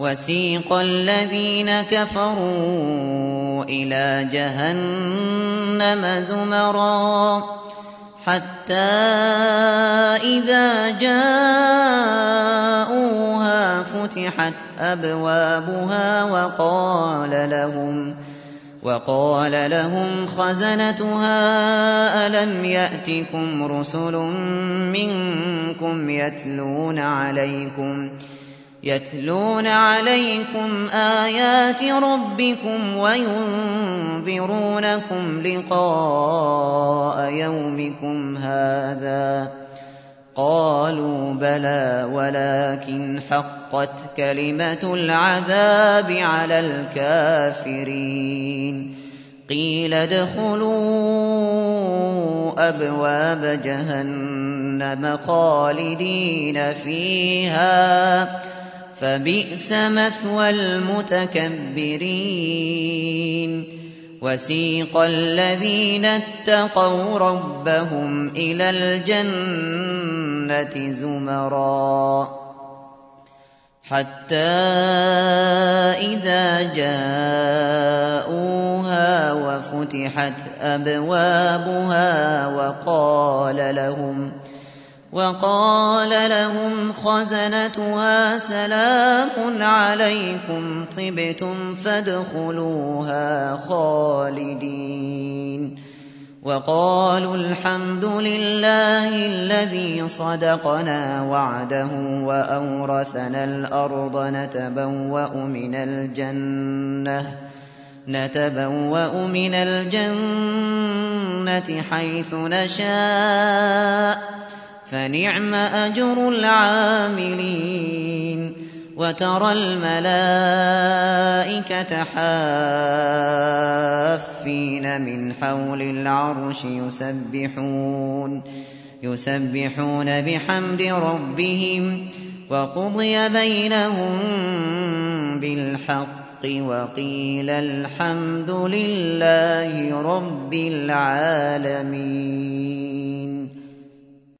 وسيق الذين كفروا إلى جهنم زمرا حتى إذا جاءوها فتحت أبوابها وقال لهم خزنتها ألم يأتكم رسل منكم يتلون عليكم آيات ربكم وينذرونكم لقاء يومكم هذا قالوا بلى ولكن حقت كلمة العذاب على الكافرين قيل ادخلوا أبواب جهنم خالدين فيها فبئس مثوى المتكبرين وسيق الذين اتقوا ربهم إلى الجنة زمرا حتى إذا جاءوها وفتحت أبوابها وقال لهم خزنتها سلام عليكم طبتم فادخلوها خالدين وقالوا الحمد لله الذي صدقنا وعده وأورثنا الأرض نتبوأ من الجنة حيث نشاء فنعم أجر العاملين وترى الملائكة حافين من حول العرش يسبحون بحمد ربهم وقضي بينهم بالحق وقيل الحمد لله رب العالمين.